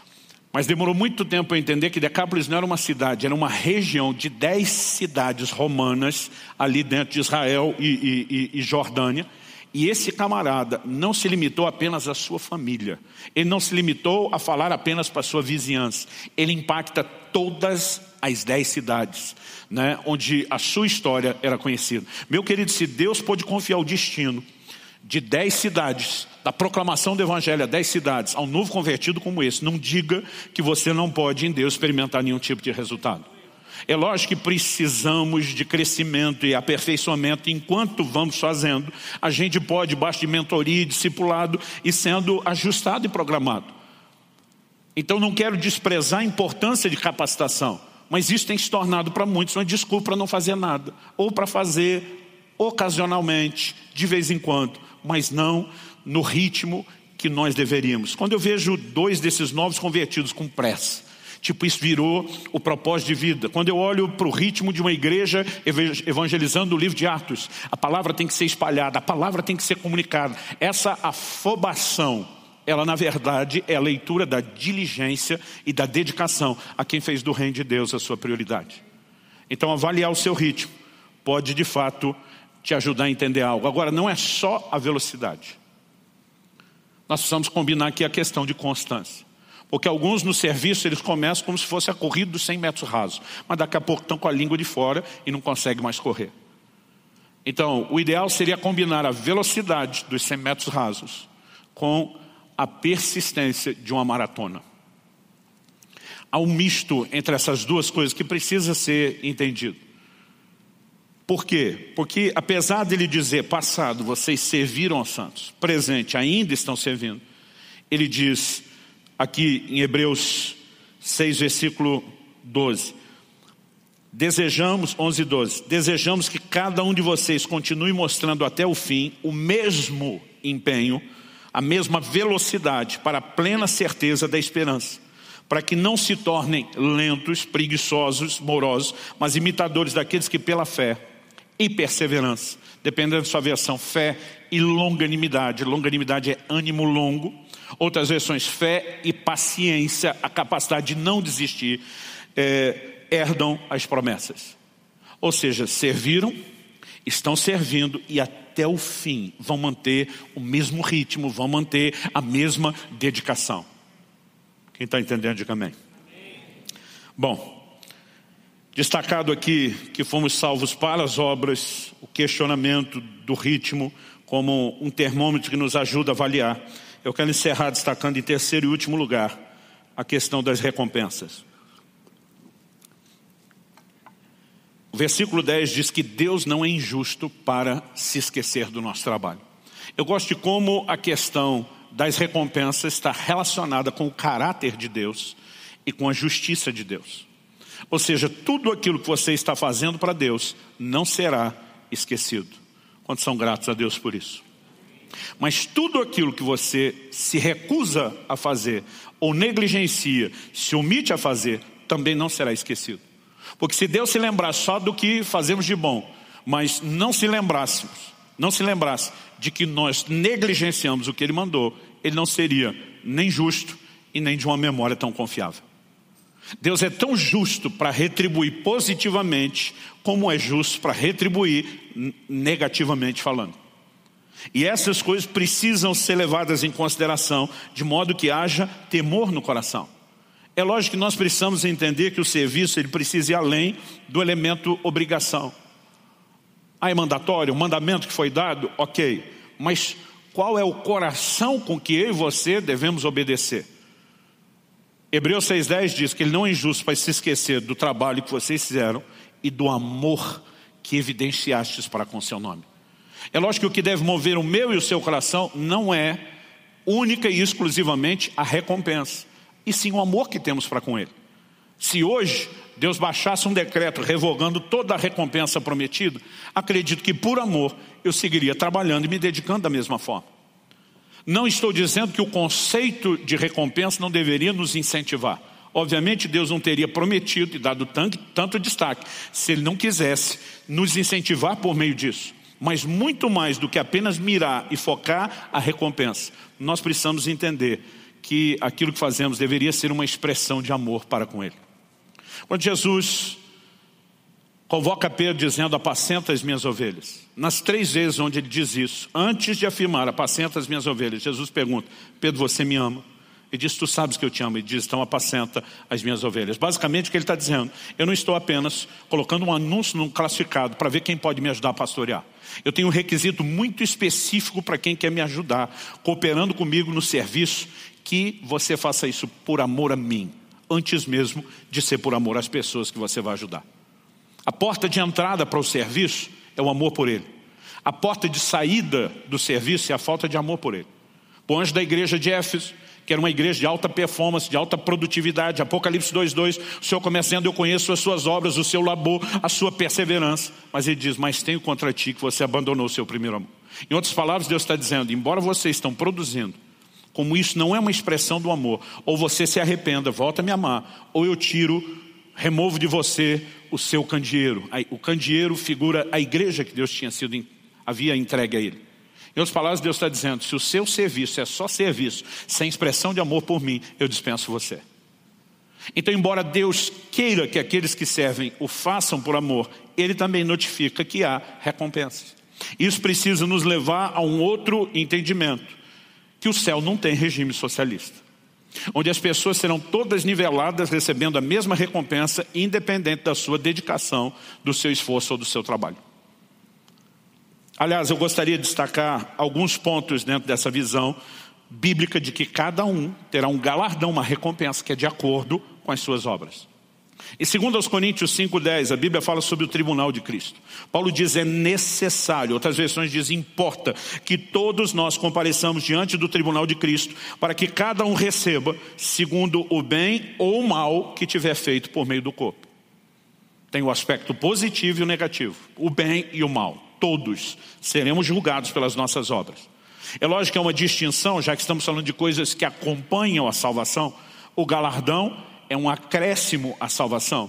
Mas demorou muito tempo para entender que Decápolis não era uma cidade, era uma região de dez cidades romanas ali dentro de Israel e, e, e Jordânia. E esse camarada não se limitou apenas à sua família. Ele não se limitou a falar apenas para a sua vizinhança. Ele impacta todas as dez cidades, né, onde a sua história era conhecida. Meu querido, se Deus pôde confiar o destino de dez cidades, da proclamação do evangelho a dez cidades, a um novo convertido como esse, não diga que você não pode em Deus experimentar nenhum tipo de resultado. É lógico que precisamos de crescimento e aperfeiçoamento. Enquanto vamos fazendo, a gente pode, debaixo de mentoria e discipulado, e sendo ajustado e programado. Então não quero desprezar a importância de capacitação, mas isso tem se tornado para muitos uma desculpa para não fazer nada, ou para fazer ocasionalmente, de vez em quando, mas não no ritmo que nós deveríamos. Quando eu vejo dois desses novos convertidos com pressa, tipo, isso virou o propósito de vida. Quando eu olho para o ritmo de uma igreja evangelizando o livro de Atos, a palavra tem que ser espalhada, a palavra tem que ser comunicada. Essa afobação, ela na verdade é a leitura da diligência e da dedicação a quem fez do reino de Deus a sua prioridade. Então avaliar o seu ritmo pode de fato te ajudar a entender algo. Agora, não é só a velocidade. Nós precisamos combinar aqui a questão de constância. Porque alguns no serviço, eles começam como se fosse a corrida dos cem metros rasos. Mas daqui a pouco estão com a língua de fora e não conseguem mais correr. Então, o ideal seria combinar a velocidade dos cem metros rasos com a persistência de uma maratona. Há um misto entre essas duas coisas que precisa ser entendido. Por quê? Porque apesar dele dizer, passado, vocês serviram aos santos, presente, ainda estão servindo, ele diz aqui em Hebreus seis, versículo doze, desejamos, onze e doze, desejamos que cada um de vocês continue mostrando até o fim o mesmo empenho, a mesma velocidade para a plena certeza da esperança, para que não se tornem lentos, preguiçosos, morosos, mas imitadores daqueles que pela fé e perseverança, dependendo da sua versão, fé e longanimidade. Longanimidade é ânimo longo. Outras versões, fé e paciência, a capacidade de não desistir, é, herdam as promessas. Ou seja, serviram, estão servindo e até o fim vão manter o mesmo ritmo, vão manter a mesma dedicação. Quem está entendendo, diga amém. Bom, destacado aqui que fomos salvos para as obras, o questionamento do ritmo como um termômetro que nos ajuda a avaliar. Eu quero encerrar destacando em terceiro e último lugar a questão das recompensas. O versículo dez diz que Deus não é injusto para se esquecer do nosso trabalho. Eu gosto de como a questão das recompensas está relacionada com o caráter de Deus e com a justiça de Deus. Ou seja, tudo aquilo que você está fazendo para Deus não será esquecido. Quantos são gratos a Deus por isso? Mas tudo aquilo que você se recusa a fazer ou negligencia, se omite a fazer, também não será esquecido. Porque se Deus se lembrasse só do que fazemos de bom, mas não se lembrássemos, não se lembrasse de que nós negligenciamos o que Ele mandou, Ele não seria nem justo e nem de uma memória tão confiável. Deus é tão justo para retribuir positivamente, como é justo para retribuir negativamente falando. E essas coisas precisam ser levadas em consideração, de modo que haja temor no coração. É lógico que nós precisamos entender que o serviço ele precisa ir além do elemento obrigação. Ah, é mandatório, o mandamento que foi dado, ok. Mas qual é o coração com que eu e você devemos obedecer? Hebreus seis dez diz que Ele não é injusto para se esquecer do trabalho que vocês fizeram e do amor que evidenciastes para com seu nome. É lógico que o que deve mover o meu e o seu coração não é única e exclusivamente a recompensa, e sim o amor que temos para com Ele. Se hoje Deus baixasse um decreto revogando toda a recompensa prometida, acredito que por amor eu seguiria trabalhando e me dedicando da mesma forma. Não estou dizendo que o conceito de recompensa não deveria nos incentivar. Obviamente Deus não teria prometido e dado tanto, tanto destaque se Ele não quisesse nos incentivar por meio disso. Mas muito mais do que apenas mirar e focar a recompensa, nós precisamos entender que aquilo que fazemos deveria ser uma expressão de amor para com Ele. Quando Jesus convoca Pedro dizendo: apacenta as minhas ovelhas, nas três vezes onde ele diz isso, antes de afirmar apacenta as minhas ovelhas, Jesus pergunta: Pedro, você me ama? Ele diz: tu sabes que eu te amo. Ele diz: então apacenta as minhas ovelhas. Basicamente o que ele está dizendo: eu não estou apenas colocando um anúncio num classificado para ver quem pode me ajudar a pastorear. Eu tenho um requisito muito específico para quem quer me ajudar, cooperando comigo no serviço, que você faça isso por amor a mim, antes mesmo de ser por amor às pessoas que você vai ajudar. A porta de entrada para o serviço é o amor por Ele. A porta de saída do serviço é a falta de amor por Ele. O anjo da igreja de Éfeso, que era uma igreja de alta performance, de alta produtividade, Apocalipse dois, dois, o Senhor começa dizendo: eu conheço as suas obras, o seu labor, a sua perseverança. Mas Ele diz: mas tenho contra ti que você abandonou o seu primeiro amor. Em outras palavras, Deus está dizendo: embora vocês estão produzindo, como isso não é uma expressão do amor, ou você se arrependa, volta a me amar, ou eu tiro, removo de você o seu candeeiro. O candeeiro figura a igreja que Deus tinha sido, havia entregue a Ele. Em outras palavras, Deus está dizendo: se o seu serviço é só serviço, sem expressão de amor por mim, eu dispenso você. Então, embora Deus queira que aqueles que servem o façam por amor, Ele também notifica que há recompensas. Isso precisa nos levar a um outro entendimento: que o céu não tem regime socialista, onde as pessoas serão todas niveladas recebendo a mesma recompensa, independente da sua dedicação, do seu esforço ou do seu trabalho. Aliás, eu gostaria de destacar alguns pontos dentro dessa visão bíblica de que cada um terá um galardão, uma recompensa que é de acordo com as suas obras. Em segundo aos Coríntios cinco, dez, a Bíblia fala sobre o tribunal de Cristo. Paulo diz: é necessário, outras versões dizem: importa que todos nós compareçamos diante do tribunal de Cristo, para que cada um receba segundo o bem ou o mal que tiver feito por meio do corpo. Tem o aspecto positivo e o negativo, o bem e o mal. Todos seremos julgados pelas nossas obras. É lógico que é uma distinção, já que estamos falando de coisas que acompanham a salvação. O galardão é um acréscimo à salvação.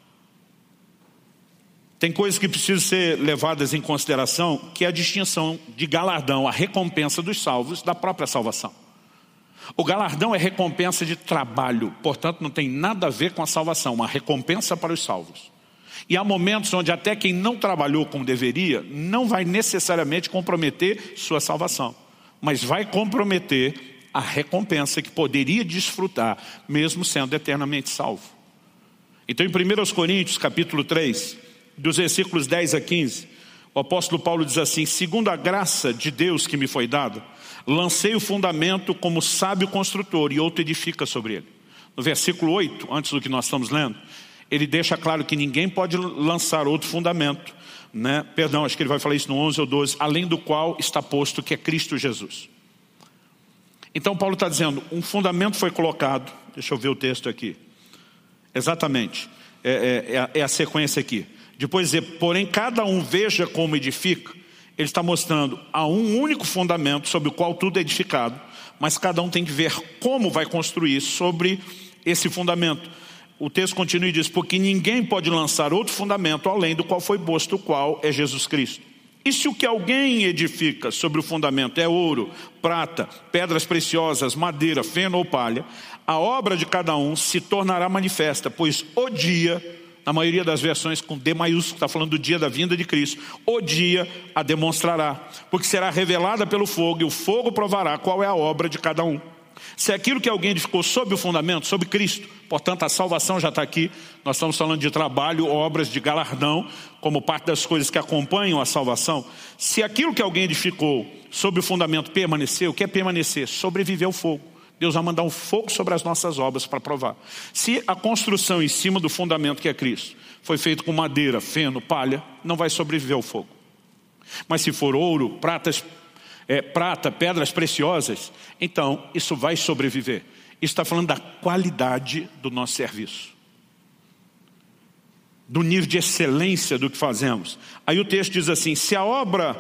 Tem coisas que precisam ser levadas em consideração, que é a distinção de galardão, a recompensa dos salvos, da própria salvação. O galardão é recompensa de trabalho, portanto não tem nada a ver com a salvação, uma recompensa para os salvos. E há momentos onde até quem não trabalhou como deveria, não vai necessariamente comprometer sua salvação, mas vai comprometer a recompensa que poderia desfrutar, mesmo sendo eternamente salvo. Então em primeiro aos Coríntios, capítulo três, dos versículos dez a quinze, o apóstolo Paulo diz assim: segundo a graça de Deus que me foi dada, lancei o fundamento como sábio construtor, e outro edifica sobre ele. No versículo oito, antes do que nós estamos lendo, ele deixa claro que ninguém pode lançar outro fundamento, né? Perdão, acho que ele vai falar isso no onze ou doze, além do qual está posto, que é Cristo Jesus. Então Paulo está dizendo, um fundamento foi colocado, deixa eu ver o texto aqui, exatamente, é, é, é, a, é a sequência aqui. Depois dizer, porém cada um veja como edifica. Ele está mostrando, há um único fundamento sobre o qual tudo é edificado, mas cada um tem que ver como vai construir sobre esse fundamento. o texto continua e diz, porque ninguém pode lançar outro fundamento além do qual foi posto, o qual é Jesus Cristo. E se o que alguém edifica sobre o fundamento é ouro, prata, pedras preciosas, madeira, feno ou palha, a obra de cada um se tornará manifesta, pois o dia, na maioria das versões com D maiúsculo, está falando do dia da vinda de Cristo, o dia a demonstrará, porque será revelada pelo fogo, e o fogo provará qual é a obra de cada um. Se aquilo que alguém edificou sob o fundamento, sob Cristo, portanto a salvação já está aqui, nós estamos falando de trabalho, obras de galardão, como parte das coisas que acompanham a salvação. Se aquilo que alguém edificou sob o fundamento permaneceu, o que é permanecer? Sobreviver ao fogo. Deus vai mandar um fogo sobre as nossas obras para provar. Se a construção em cima do fundamento que é Cristo foi feito com madeira, feno, palha, não vai sobreviver ao fogo. Mas se for ouro, pratas, é, prata, pedras preciosas, então isso vai sobreviver. Isso está falando da qualidade do nosso serviço, do nível de excelência do que fazemos. Aí o texto diz assim, se a obra,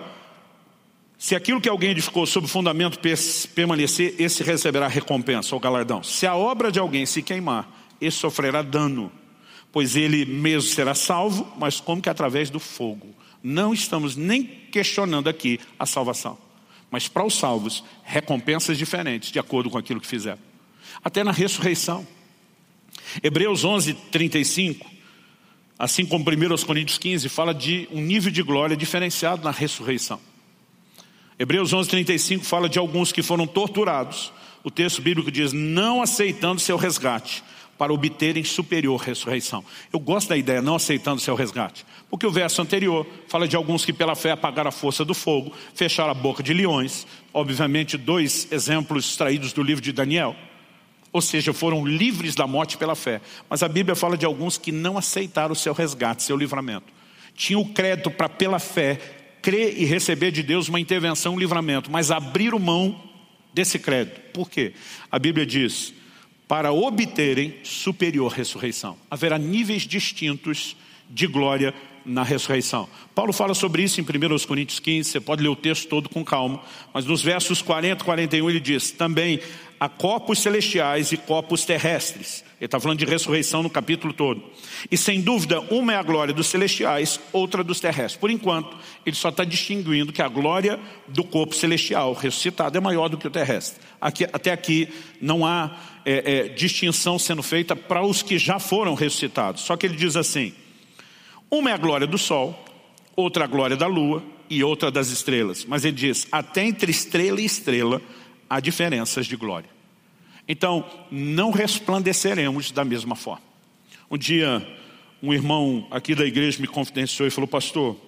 se aquilo que alguém edificou sob o fundamento permanecer, esse receberá recompensa ou galardão. Se a obra de alguém se queimar, esse sofrerá dano, pois ele mesmo será salvo, mas como que através do fogo. Não estamos nem questionando aqui a salvação, mas para os salvos, recompensas diferentes de acordo com aquilo que fizeram. Até na ressurreição. Hebreus onze, trinta e cinco, assim como primeira Coríntios quinze, fala de um nível de glória diferenciado na ressurreição. Hebreus onze, trinta e cinco fala de alguns que foram torturados. O texto bíblico diz, não aceitando seu resgate, para obterem superior ressurreição. Eu gosto da ideia, não aceitando seu resgate. Porque o verso anterior fala de alguns que pela fé apagaram a força do fogo, fecharam a boca de leões. Obviamente dois exemplos extraídos do livro de Daniel. Ou seja, foram livres da morte pela fé. Mas a Bíblia fala de alguns que não aceitaram o seu resgate, seu livramento. Tinham o crédito para pela fé crer e receber de Deus uma intervenção, um livramento, mas abriram mão desse crédito. Por quê? A Bíblia diz, para obterem superior ressurreição. Haverá níveis distintos de glória na ressurreição. Paulo fala sobre isso em primeira Coríntios quinze, você pode ler o texto todo com calma, mas nos versos quarenta e quarenta e um ele diz, também há corpos celestiais e corpos terrestres. Ele está falando de ressurreição no capítulo todo. E sem dúvida, uma é a glória dos celestiais, outra dos terrestres. Por enquanto, ele só está distinguindo que a glória do corpo celestial ressuscitado é maior do que o terrestre. Aqui, até aqui não há é, é, distinção sendo feita para os que já foram ressuscitados. Só que ele diz assim, uma é a glória do sol, outra a glória da lua e outra das estrelas. Mas ele diz, até entre estrela e estrela há diferenças de glória. Então, não resplandeceremos da mesma forma. Um dia, um irmão aqui da igreja me confidenciou e falou, pastor,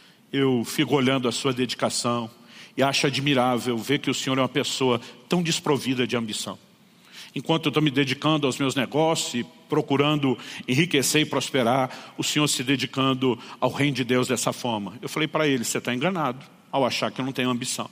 eu fico olhando a sua dedicação e acho admirável ver que o senhor é uma pessoa tão desprovida de ambição. Enquanto eu estou me dedicando aos meus negócios e procurando enriquecer e prosperar, o senhor se dedicando ao reino de Deus dessa forma. Eu falei para ele, você está enganado ao achar que eu não tenho ambição.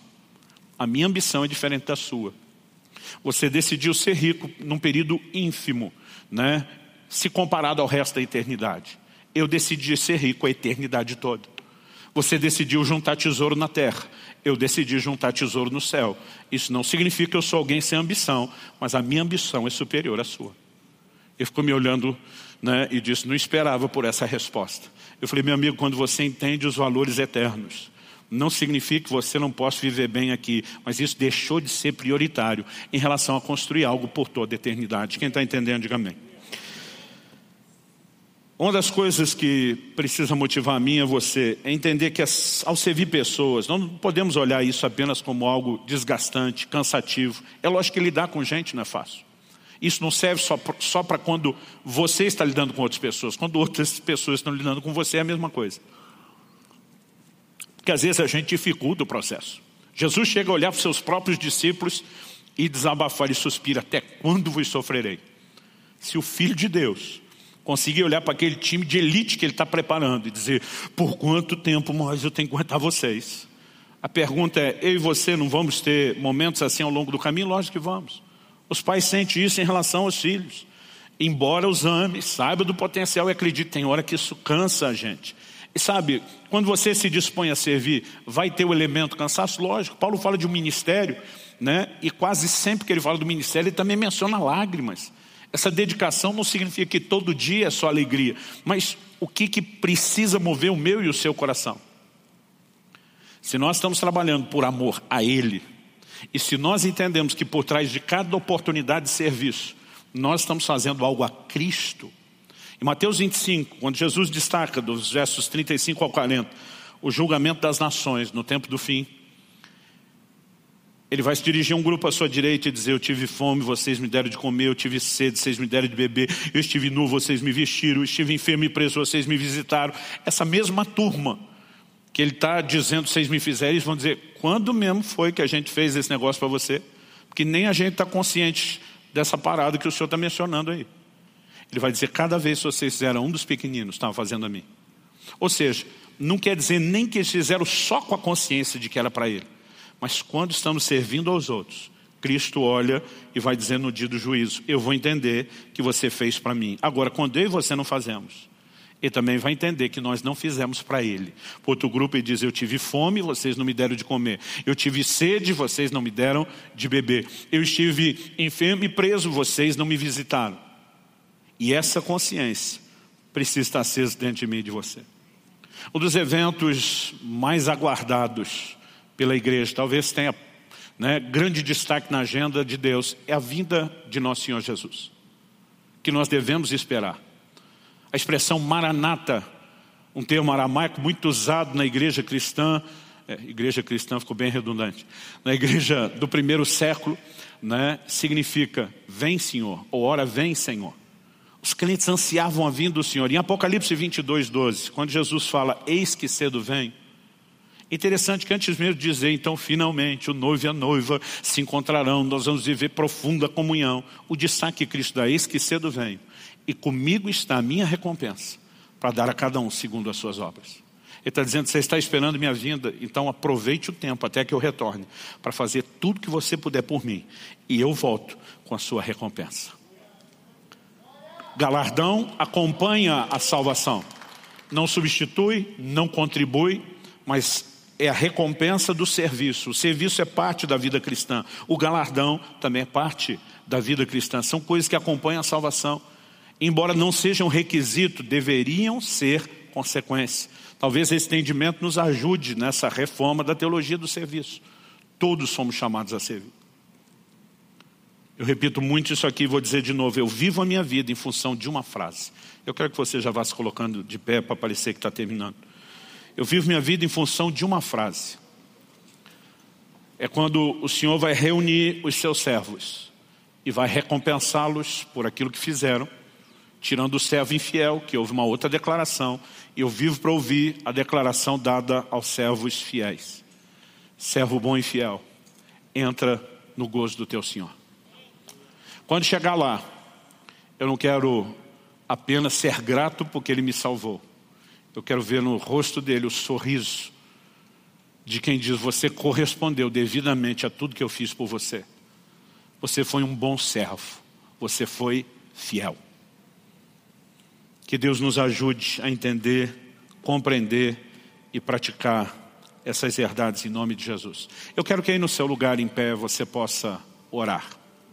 A minha ambição é diferente da sua. Você decidiu ser rico num período ínfimo, né? Se comparado ao resto da eternidade. Eu decidi ser rico a eternidade toda. Você decidiu juntar tesouro na terra. Eu decidi juntar tesouro no céu. Isso não significa que eu sou alguém sem ambição, mas a minha ambição é superior à sua. Ele ficou me olhando, né, e disse, não esperava por essa resposta. Eu falei, meu amigo, quando você entende os valores eternos, não significa que você não possa viver bem aqui, mas isso deixou de ser prioritário em relação a construir algo por toda a eternidade. Quem está entendendo, diga amém. Uma das coisas que precisa motivar a mim e você é entender que ao servir pessoas, não podemos olhar isso apenas como algo desgastante, cansativo. É lógico que lidar com gente não é fácil. Isso não serve só, só para quando você está lidando com outras pessoas. Quando outras pessoas estão lidando com você é a mesma coisa. Porque às vezes a gente dificulta o processo. Jesus chega a olhar para os seus próprios discípulos e desabafar e suspira, até quando vos sofrerei? Se o Filho de Deus conseguir olhar para aquele time de elite que ele está preparando e dizer, por quanto tempo mais eu tenho que aguentar vocês? A pergunta é, eu e você não vamos ter momentos assim ao longo do caminho? Lógico que vamos. Os pais sentem isso em relação aos filhos. Embora os ame, saiba do potencial e acredite, tem hora que isso cansa a gente. E sabe, quando você se dispõe a servir, vai ter o elemento cansaço? Lógico, Paulo fala de um ministério, né? E quase sempre que ele fala do ministério, ele também menciona lágrimas. Essa dedicação não significa que todo dia é só alegria, mas o que, que precisa mover o meu e o seu coração? Se nós estamos trabalhando por amor a Ele, e se nós entendemos que por trás de cada oportunidade de serviço, nós estamos fazendo algo a Cristo. Em Mateus vinte e cinco, quando Jesus destaca dos versos trinta e cinco ao quarenta, o julgamento das nações no tempo do fim, Ele vai se dirigir a um grupo à sua direita e dizer: eu tive fome, vocês me deram de comer, eu tive sede, vocês me deram de beber, eu estive nu, vocês me vestiram, eu estive enfermo e preso, vocês me visitaram. Essa mesma turma que Ele está dizendo, vocês me fizeram, eles vão dizer: quando mesmo foi que a gente fez esse negócio para você? Porque nem a gente está consciente dessa parada que o Senhor está mencionando aí. Ele vai dizer: cada vez que vocês fizeram um dos pequeninos, estavam fazendo a mim. Ou seja, não quer dizer nem que eles fizeram só com a consciência de que era para Ele. Mas quando estamos servindo aos outros, Cristo olha e vai dizer no dia do juízo: eu vou entender que você fez para mim. Agora, quando eu e você não fazemos, Ele também vai entender que nós não fizemos para Ele. Outro grupo Ele diz: eu tive fome, vocês não me deram de comer. Eu tive sede, vocês não me deram de beber. Eu estive enfermo e preso, vocês não me visitaram. E essa consciência precisa estar acesa dentro de mim e de você. Um dos eventos mais aguardados pela igreja, talvez tenha né, grande destaque na agenda de Deus, é a vinda de nosso Senhor Jesus, que nós devemos esperar. A expressão Maranata, um termo aramaico muito usado na igreja cristã, é, igreja cristã ficou bem redundante, na igreja do primeiro século, né, significa vem Senhor, ou ora vem Senhor. Os crentes ansiavam a vinda do Senhor. Em Apocalipse vinte e dois, doze, quando Jesus fala eis que cedo vem, interessante que antes mesmo de dizer, então finalmente o noivo e a noiva se encontrarão, nós vamos viver profunda comunhão. O destaque que Cristo dá: eis que cedo venho, e comigo está a minha recompensa, para dar a cada um segundo as suas obras. Ele está dizendo: você está esperando minha vinda, então aproveite o tempo até que eu retorne, para fazer tudo que você puder por mim, e eu volto com a sua recompensa. Galardão acompanha a salvação, não substitui, não contribui, mas é a recompensa do serviço. O serviço é parte da vida cristã. O galardão também é parte da vida cristã. São coisas que acompanham a salvação. Embora não sejam requisito, deveriam ser consequência. Talvez esse entendimento nos ajude nessa reforma da teologia do serviço. Todos somos chamados a servir. Eu repito muito isso aqui e vou dizer de novo: eu vivo a minha vida em função de uma frase. Eu quero que você já vá se colocando de pé para parecer que está terminando. Eu vivo minha vida em função de uma frase. É quando o Senhor vai reunir os seus servos e vai recompensá-los por aquilo que fizeram, tirando o servo infiel, que houve uma outra declaração, e eu vivo para ouvir a declaração dada aos servos fiéis. Servo bom e fiel, entra no gozo do teu Senhor. Quando chegar lá, eu não quero apenas ser grato porque Ele me salvou. Eu quero ver no rosto dele o sorriso de quem diz: você correspondeu devidamente a tudo que eu fiz por você. Você foi um bom servo. Você foi fiel. Que Deus nos ajude a entender, compreender e praticar essas verdades em nome de Jesus. Eu quero que aí no seu lugar em pé você possa orar.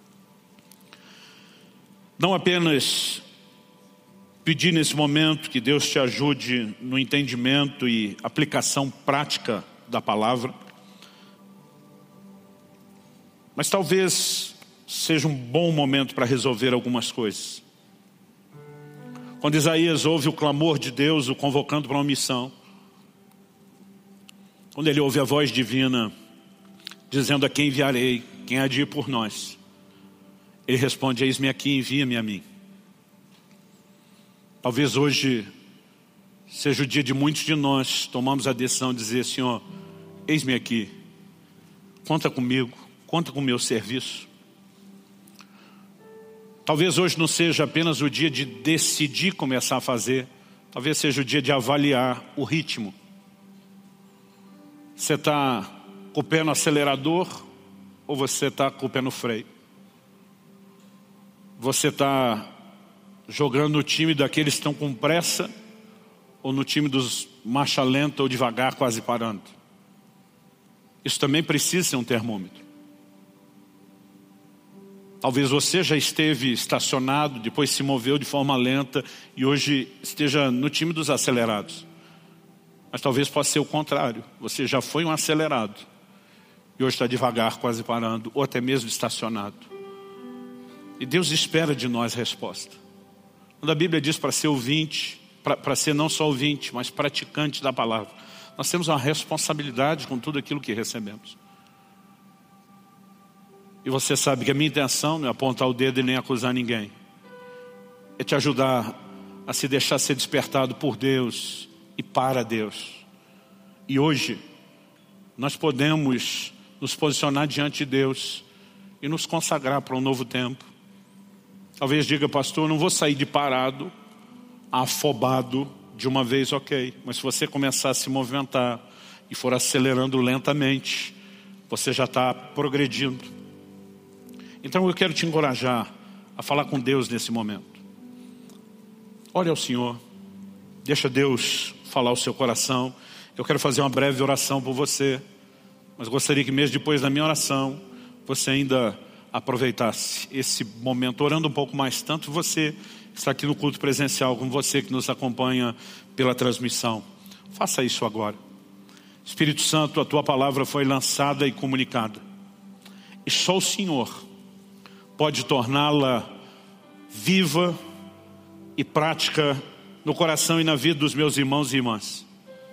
Não apenas pedir nesse momento que Deus te ajude no entendimento e aplicação prática da palavra, mas talvez seja um bom momento para resolver algumas coisas. Quando Isaías ouve o clamor de Deus o convocando para uma missão, quando ele ouve a voz divina dizendo: a quem enviarei, quem há de ir por nós, ele responde: eis-me aqui, envia-me a mim. Talvez hoje seja o dia de muitos de nós tomamos a decisão de dizer: Senhor, eis-me aqui, conta comigo, conta com o meu serviço. Talvez hoje não seja apenas o dia de decidir começar a fazer, talvez seja o dia de avaliar o ritmo. Você está com o pé no acelerador ou você está com o pé no freio? Você está jogando no time daqueles que estão com pressa ou no time dos marcha lenta ou devagar, quase parando? Isso também precisa ser um termômetro. Talvez você já esteve estacionado, depois se moveu de forma lenta e hoje esteja no time dos acelerados. Mas talvez possa ser o contrário. Você já foi um acelerado e hoje está devagar, quase parando, ou até mesmo estacionado. E Deus espera de nós resposta. Quando a Bíblia diz para ser ouvinte, para ser não só ouvinte, mas praticante da palavra, nós temos uma responsabilidade com tudo aquilo que recebemos. E você sabe que a minha intenção não é apontar o dedo e nem acusar ninguém. É te ajudar a se deixar ser despertado por Deus e para Deus. E hoje, nós podemos nos posicionar diante de Deus e nos consagrar para um novo tempo. Talvez diga, pastor, eu não vou sair de parado, afobado de uma vez, ok. Mas se você começar a se movimentar e for acelerando lentamente, você já está progredindo. Então eu quero te encorajar a falar com Deus nesse momento. Ore ao Senhor, deixa Deus falar o seu coração. Eu quero fazer uma breve oração por você, mas gostaria que mesmo depois da minha oração, você ainda aproveitasse esse momento, orando um pouco mais, tanto você que está aqui no culto presencial, como você que nos acompanha pela transmissão. Faça isso agora. Espírito Santo, a tua palavra foi lançada e comunicada, e só o Senhor pode torná-la viva e prática no coração e na vida dos meus irmãos e irmãs.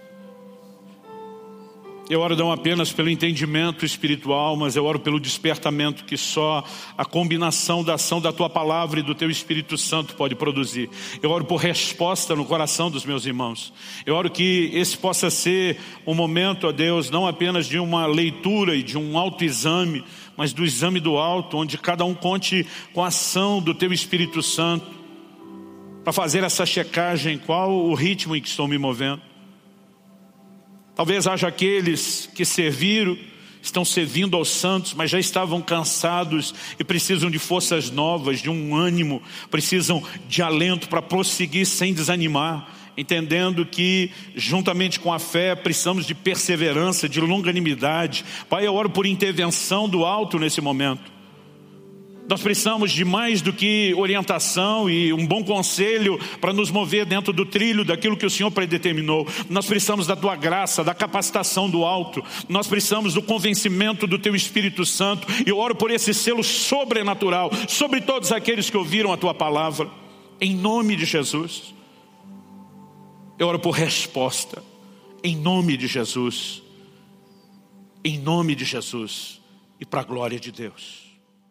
Eu oro não apenas pelo entendimento espiritual, mas eu oro pelo despertamento que só a combinação da ação da tua palavra e do teu Espírito Santo pode produzir. Eu oro por resposta no coração dos meus irmãos. Eu oro que esse possa ser um momento, ó Deus, não apenas de uma leitura e de um autoexame, mas do exame do alto, onde cada um conte com a ação do teu Espírito Santo para fazer essa checagem, qual o ritmo em que estou me movendo. Talvez haja aqueles que serviram, estão servindo aos santos, mas já estavam cansados e precisam de forças novas, de um ânimo, precisam de alento para prosseguir sem desanimar, entendendo que juntamente com a fé precisamos de perseverança, de longanimidade. Pai, eu oro por intervenção do alto nesse momento. Nós precisamos de mais do que orientação e um bom conselho para nos mover dentro do trilho daquilo que o Senhor predeterminou. Nós precisamos da tua graça, da capacitação do alto. Nós precisamos do convencimento do teu Espírito Santo. E eu oro por esse selo sobrenatural sobre todos aqueles que ouviram a tua palavra, em nome de Jesus. Eu oro por resposta, em nome de Jesus, em nome de Jesus e para a glória de Deus.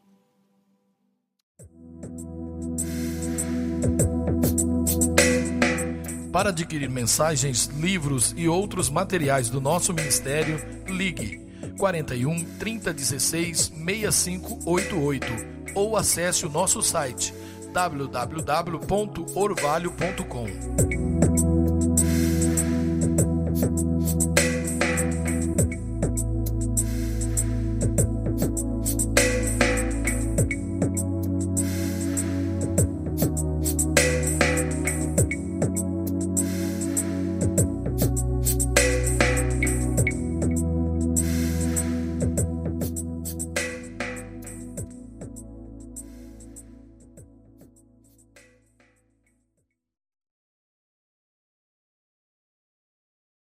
Para adquirir mensagens, livros e outros materiais do nosso ministério, ligue quarenta e um, trinta, dezesseis, sessenta e cinco oitenta e oito ou acesse o nosso site w w w ponto orvalho ponto com.